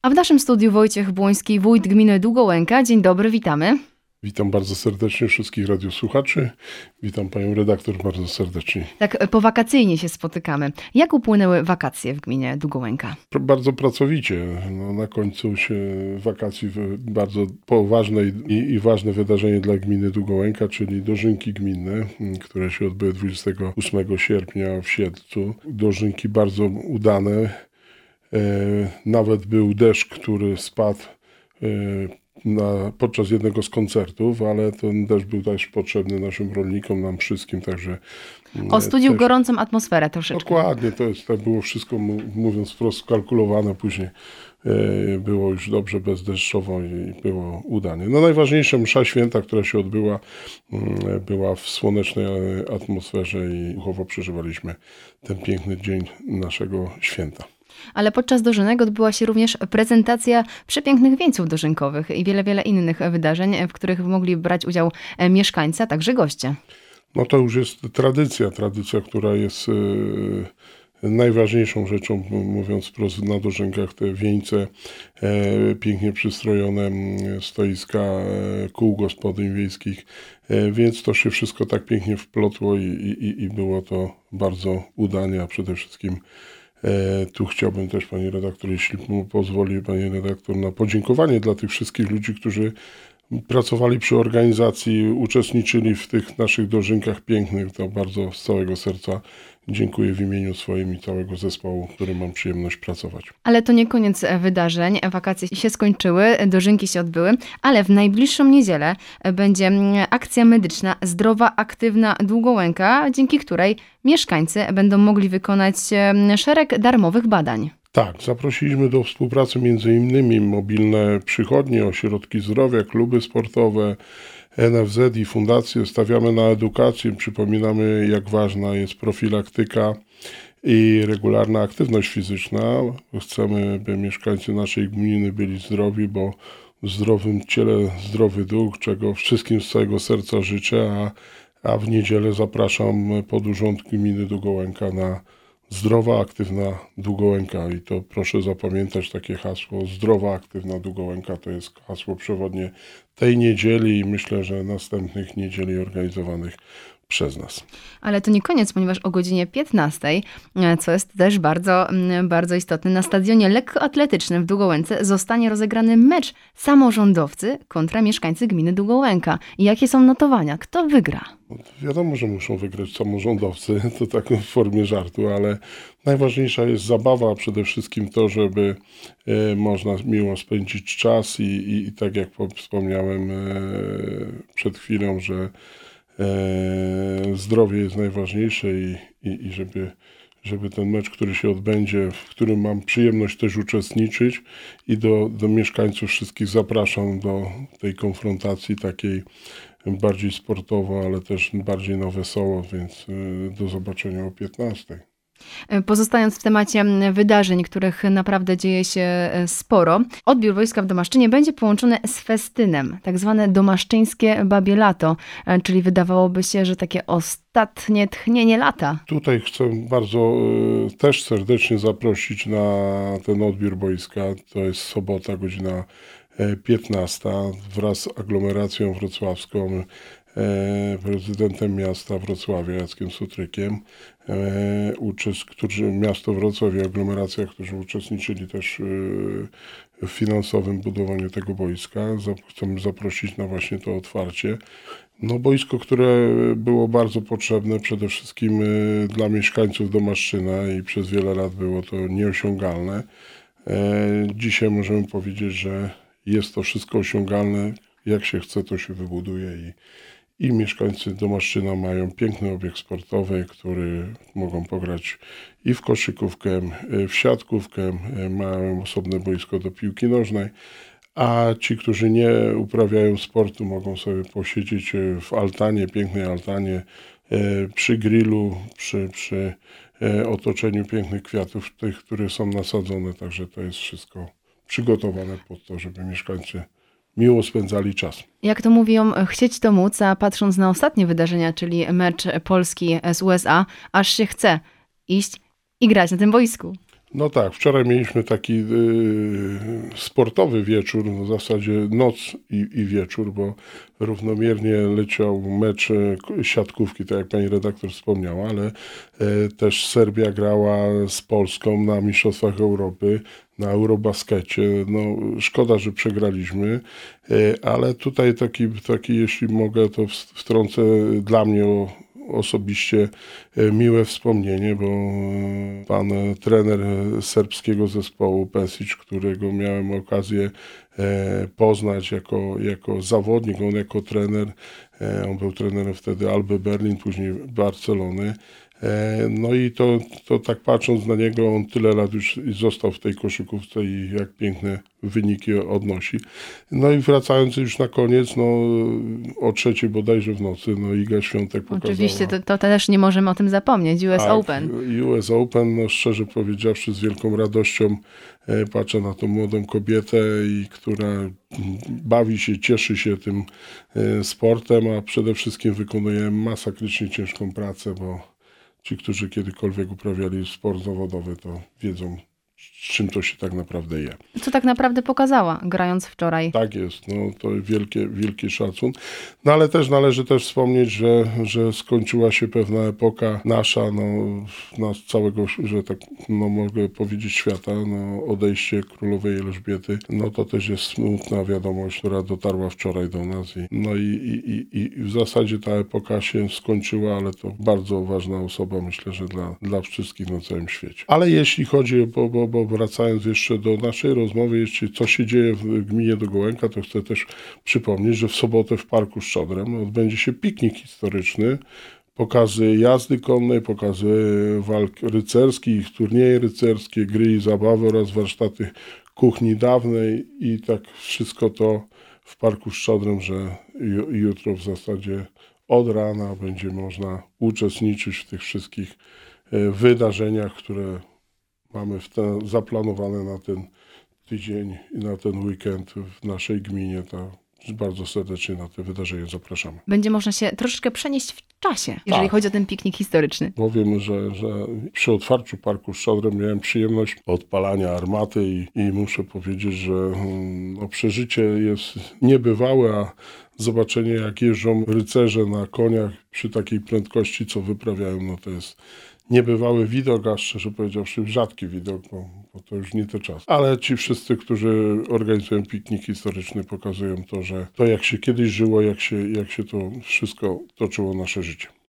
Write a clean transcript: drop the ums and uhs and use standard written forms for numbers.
A w naszym studiu Wojciech Błoński, wójt gminy Długołęka. Dzień dobry, witamy. Witam bardzo serdecznie wszystkich radiosłuchaczy. Witam panią redaktor bardzo serdecznie. Tak powakacyjnie się spotykamy. Jak upłynęły wakacje w gminie Długołęka? Bardzo pracowicie. Na końcu się wakacji bardzo poważne i ważne wydarzenie dla gminy Długołęka, czyli dożynki gminne, które się odbyły 28 sierpnia w Siedlcu. Dożynki bardzo udane. Nawet był deszcz, który spadł podczas jednego z koncertów, ale ten deszcz był też potrzebny naszym rolnikom, nam wszystkim, także... Ostudził gorącą atmosferę troszeczkę. Dokładnie, to było wszystko, mówiąc wprost, skalkulowane. Później było już dobrze bezdeszczowo i było udanie. Najważniejsza msza święta, która się odbyła, była w słonecznej atmosferze i duchowo przeżywaliśmy ten piękny dzień naszego święta. Ale podczas dożynek odbyła się również prezentacja przepięknych wieńców dożynkowych i wiele innych wydarzeń, w których mogli brać udział mieszkańcy, a także goście. To już jest tradycja, która jest najważniejszą rzeczą, mówiąc wprost, na dożynkach. Te wieńce, pięknie przystrojone stoiska kół gospodyń wiejskich, więc to się wszystko tak pięknie wplotło i było to bardzo udane, a przede wszystkim tu chciałbym też, pani redaktor, jeśli mu pozwoli, pani redaktor, na podziękowanie dla tych wszystkich ludzi, którzy pracowali przy organizacji, uczestniczyli w tych naszych dożynkach pięknych. To bardzo z całego serca dziękuję w imieniu swoim i całego zespołu, którym mam przyjemność pracować. Ale to nie koniec wydarzeń. Wakacje się skończyły, dożynki się odbyły, ale w najbliższą niedzielę będzie akcja medyczna Zdrowa, Aktywna Długołęka, dzięki której mieszkańcy będą mogli wykonać szereg darmowych badań. Tak, zaprosiliśmy do współpracy m.in. mobilne przychodnie, ośrodki zdrowia, kluby sportowe, NFZ i fundacje. Stawiamy na edukację, przypominamy, jak ważna jest profilaktyka i regularna aktywność fizyczna. Chcemy, by mieszkańcy naszej gminy byli zdrowi, bo w zdrowym ciele zdrowy duch, czego wszystkim z całego serca życzę, a w niedzielę zapraszam pod urząd gminy Długołęka na Zdrowa, Aktywna Długołęka i to proszę zapamiętać takie hasło. Zdrowa, Aktywna Długołęka to jest hasło przewodnie tej niedzieli i myślę, że następnych niedzieli organizowanych przez nas. Ale to nie koniec, ponieważ o godzinie 15, co jest też bardzo istotne, na stadionie lekkoatletycznym w Długołęce zostanie rozegrany mecz samorządowcy kontra mieszkańcy gminy Długołęka. I jakie są notowania? Kto wygra? Wiadomo, że muszą wygrać samorządowcy, to tak w formie żartu, ale najważniejsza jest zabawa, przede wszystkim to, żeby można miło spędzić czas i tak jak wspomniałem przed chwilą, że zdrowie jest najważniejsze i żeby ten mecz, który się odbędzie, w którym mam przyjemność też uczestniczyć i do mieszkańców wszystkich zapraszam do tej konfrontacji takiej bardziej sportowo, ale też bardziej na wesoło, więc do zobaczenia o 15. Pozostając w temacie wydarzeń, których naprawdę dzieje się sporo, odbiór wojska w Domaszczynie będzie połączony z festynem, tak zwane domaszczyńskie babie lato, czyli wydawałoby się, że takie ostatnie tchnienie lata. Tutaj chcę bardzo też serdecznie zaprosić na ten odbiór wojska. To jest sobota, godzina 15 wraz z aglomeracją wrocławską, prezydentem miasta Wrocławia Jackiem Sutrykiem, miasto Wrocław i aglomeracja, którzy uczestniczyli też w finansowym budowaniu tego boiska. Chcemy zaprosić na właśnie to otwarcie. Boisko, które było bardzo potrzebne przede wszystkim dla mieszkańców Domaszczyna i przez wiele lat było to nieosiągalne. Dzisiaj możemy powiedzieć, że jest to wszystko osiągalne. Jak się chce, to się wybuduje i mieszkańcy Domaszczyna mają piękny obiekt sportowy, który mogą pograć i w koszykówkę, w siatkówkę, mają osobne boisko do piłki nożnej, a ci, którzy nie uprawiają sportu, mogą sobie posiedzieć w altanie, pięknej altanie, przy grillu, przy otoczeniu pięknych kwiatów, tych, które są nasadzone, także to jest wszystko przygotowane pod to, żeby mieszkańcy miło spędzali czas. Jak to mówią, chcieć to móc, a patrząc na ostatnie wydarzenia, czyli mecz Polski z USA, aż się chce iść i grać na tym boisku. No tak, wczoraj mieliśmy taki sportowy wieczór, w zasadzie noc i wieczór, bo równomiernie leciał mecz siatkówki, tak jak pani redaktor wspomniała, ale też Serbia grała z Polską na Mistrzostwach Europy, na Eurobaskecie. No, szkoda, że przegraliśmy, ale tutaj taki jeśli mogę, to wtrącę dla mnie osobiście miłe wspomnienie, bo pan trener serbskiego zespołu Pesic, którego miałem okazję poznać jako zawodnik, on jako trener, on był trenerem wtedy Alby Berlin, później Barcelony. No i to tak patrząc na niego, on tyle lat już został w tej koszykówce i jak piękne wyniki odnosi. No i wracając już na koniec, no o 3:00 bodajże w nocy, no Iga Świątek pokazała. Oczywiście, to też nie możemy o tym zapomnieć. US Tak, Open. US Open, no szczerze powiedziawszy, z wielką radością patrzę na tą młodą kobietę, która bawi się, cieszy się tym sportem, a przede wszystkim wykonuje masakrycznie ciężką pracę, bo ci, którzy kiedykolwiek uprawiali sport zawodowy, to wiedzą, czym to się tak naprawdę je. Co tak naprawdę pokazała, grając wczoraj? Tak jest, no to wielki szacun. No ale też należy wspomnieć, że skończyła się pewna epoka nasza, całego, że tak mogę powiedzieć, świata, odejście królowej Elżbiety, no to też jest smutna wiadomość, która dotarła wczoraj do nas. I w zasadzie ta epoka się skończyła, ale to bardzo ważna osoba, myślę, że dla wszystkich na całym świecie. Ale jeśli chodzi, bo wracając jeszcze do naszej rozmowy, jeszcze co się dzieje w gminie Dogołęka, to chcę też przypomnieć, że w sobotę w Parku Szczodrem odbędzie się piknik historyczny, pokazy jazdy konnej, pokazy walk rycerskich, turnieje rycerskie, gry i zabawy oraz warsztaty kuchni dawnej i tak wszystko to w Parku Szczodrem, że jutro w zasadzie od rana będzie można uczestniczyć w tych wszystkich wydarzeniach, które mamy zaplanowane na ten tydzień i na ten weekend w naszej gminie. Bardzo serdecznie na te wydarzenia zapraszamy. Będzie można się troszeczkę przenieść w czasie, jeżeli chodzi o ten piknik historyczny. Powiem, że przy otwarciu Parku Szczodrem miałem przyjemność odpalania armaty i muszę powiedzieć, że przeżycie jest niebywałe, a zobaczenie, jak jeżdżą rycerze na koniach przy takiej prędkości, co wyprawiają, no to jest niebywały widok, a szczerze powiedziawszy rzadki widok, bo to już nie te czasy. Ale ci wszyscy, którzy organizują piknik historyczny, pokazują to, że to jak się kiedyś żyło, jak się to wszystko toczyło nasze życie.